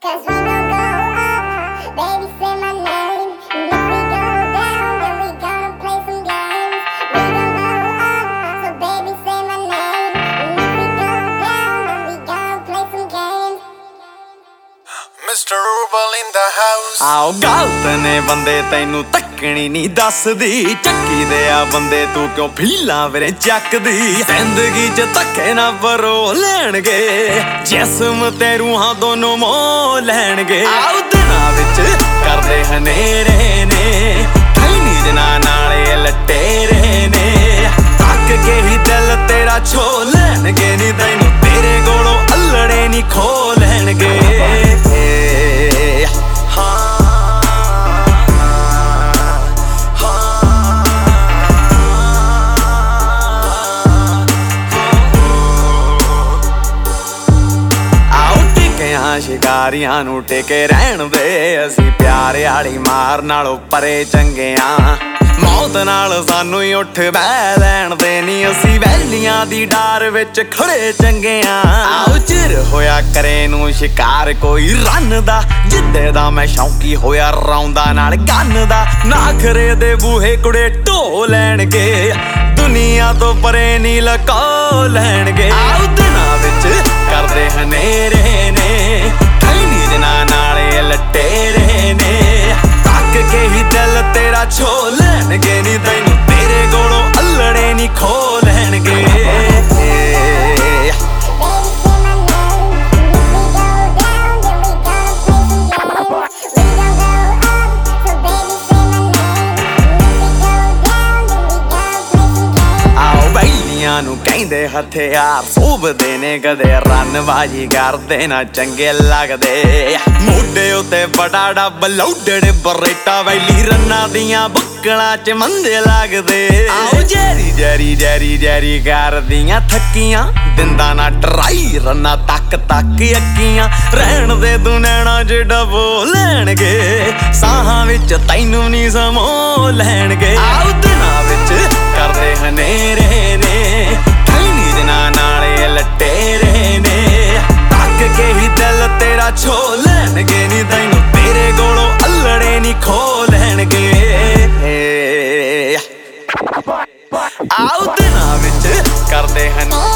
'Cause we gon' go up, baby say my name. And if we go down, then we gonna play some games. We gon' go up, so baby say my name. And if we go down, then we gonna play some games. Mr. Rubel in the house। ਆਓ ਗਲਤ ਨੇ ਬੰਦੇ ਤੈਨੂੰ ਤੱਕਣੀ ਨਹੀਂ ਦੱਸਦੀ, ਚੱਕੀ ਦੇ ਆ ਬੰਦੇ ਤੂੰ ਕਿਉਂ ਫੀਲਾਂ ਵੀਰੇ ਚੱਕਦੀ। ਜ਼ਿੰਦਗੀ 'ਚ ਧੱਕੇ ਨਾ ਪਰੋ ਲੈਣਗੇ, ਜਿਸਮ ਤੇ ਰੂਹਾਂ ਦੋਨੋਂ ਮੋਹ ਲੈਣਗੇ। ਆਓ ਦਿਨਾਂ ਵਿੱਚ ਕਰਦੇ ਹਨੇਰੇ ਨੇ, ਕਈ ਨੀਂਦਾਂ ਨਾਲੇ ਲਟੇਰੇ ਨੇ, ਤੱਕ ਕੇ ਹੀ ਦਿਲ ਤੇਰਾ ਛੋ ਲੈਣਗੇ। ਨੀ ਤੈਨੂੰ ਤੇਰੇ ਕੋਲੋਂ ਅਲੜੇ ਨਹੀਂ ਖੋ ਲੈਣਗੇ। ਸ਼ਿਕਾਰੀਆਂ ਨੂੰ ਟਿਕੇ ਰਹਿਣ ਦੇ, ਅਸੀਂ ਪਿਆਰ ਵਾਲੀ ਮਾਰ ਨਾਲੋਂ ਪਰੇ ਚੰਗੇ ਆਂ। ਮੌਤ ਨਾਲ ਸਾਨੂੰ ਹੀ ਉੱਠ ਬਹਿ ਲੈਣ ਦੇ, ਨੀ ਅਸੀਂ ਵੈਲੀਆਂ ਦੀ ਡਾਰ ਵਿੱਚ ਖੜੇ ਚੰਗੇ ਆਂ। ਆਓ ਚਿਰ ਹੋਇਆ ਕਰੇ ਨੂੰ ਸ਼ਿਕਾਰ ਕੋਈ ਰੰਨ ਦਾ, ਜਿੱਦੇ ਦਾ ਮੈਂ ਸ਼ੌਂਕੀ ਹੋਇਆ ਰੌਂਦਾ ਨਾਲ ਗੰਨ ਦਾ। ਨਾਖਰੇ ਦੇ ਬੂਹੇ ਕੁੜੇ ਢੋ ਲੈਣਗੇ, ਦੁਨੀਆ ਤੋਂ ਪਰੇ ਨੀ ਲਕੋ ਲੈਣਗੇ। ਆਓ ਦਿਨਾਂ ਵਿੱਚ ਕਰਦੇ ਹਨੇਰੇ ਨੇ, ਕਈ ਨੀਂਦਾਂ ਨਾਲੇ ਲਟੇਰੇ ਨੇ, ਤੱਕ ਕੇ ਹੀ ਦਿਲ ਤੇਰਾ ਛੋ ਲੈਣਗੇ। ਨੀ ਤੈਨੂੰ ਤੇਰੇ ਕੋਲੋਂ ਅਲੜੇ ਨਹੀਂ ਖੋ ਲੈਣਗੇ। ਨੂੰ ਕਹਿੰਦੇ ਹਥਿਆਰ ਸੋਭਦੇ ਨੇ, ਕਦੇ ਰੰਨਬਾਜੀ ਕਰਦੇ ਨਾ ਚੰਗੇ ਲੱਗਦੇ। ਮੋਢੇ ਉੱਤੇ ਬੜਾ ਡੱਬ ਲੋਡਡ ਬਰੇਟਾ, ਵੈਲੀ ਰੰਨਾਂ ਦੀਆਂ ਬੁੱਕਲਾਂ 'ਚ ਮੰਦੇ ਲੱਗਦੇ। ਆਓ ਜੈਰੀ ਜੈਰੀ ਜੈਰੀ ਜੈਰੀ ਕਰਦੀਆਂ ਥੱਕੀਆਂ, ਦਿੰਦਾ ਨਾ ਟਰਾਈ ਰੰਨਾਂ ਤੱਕ ਤੱਕ ਅੱਕੀਆਂ। ਰਹਿਣ ਦੇ ਤੂੰ ਨੈਣਾ 'ਚ ਡਬੋ ਲੈਣਗੇ, ਸਾਹਾਂ ਵਿੱਚ ਤੈਨੂੰ ਨੀ ਸਮੋ ਲੈਣਗੇ। ਆਓ ਦਿਨਾਂ ਵਿੱਚ ਕਰਦੇ ਹਨੇਰੇ ਨੇ, ਕਈ ਨੀਂਦਾਂ ਨਾਲੇ ਲਟੇਰੇ ਨੇ, ਤੱਕ ਕੇ ਹੀ ਦਿਲ ਤੇਰਾ ਛੋ ਲੈਣਗੇ। ਨੀ ਤੈਨੂੰ ਤੇਰੇ ਕੋਲੋਂ ਅਲੜੇ ਨਹੀਂ ਖੋ ਲੈਣਗੇ। ਆਓ ਦਿਨਾਂ ਵਿੱਚ ਕਰਦੇ ਹਨ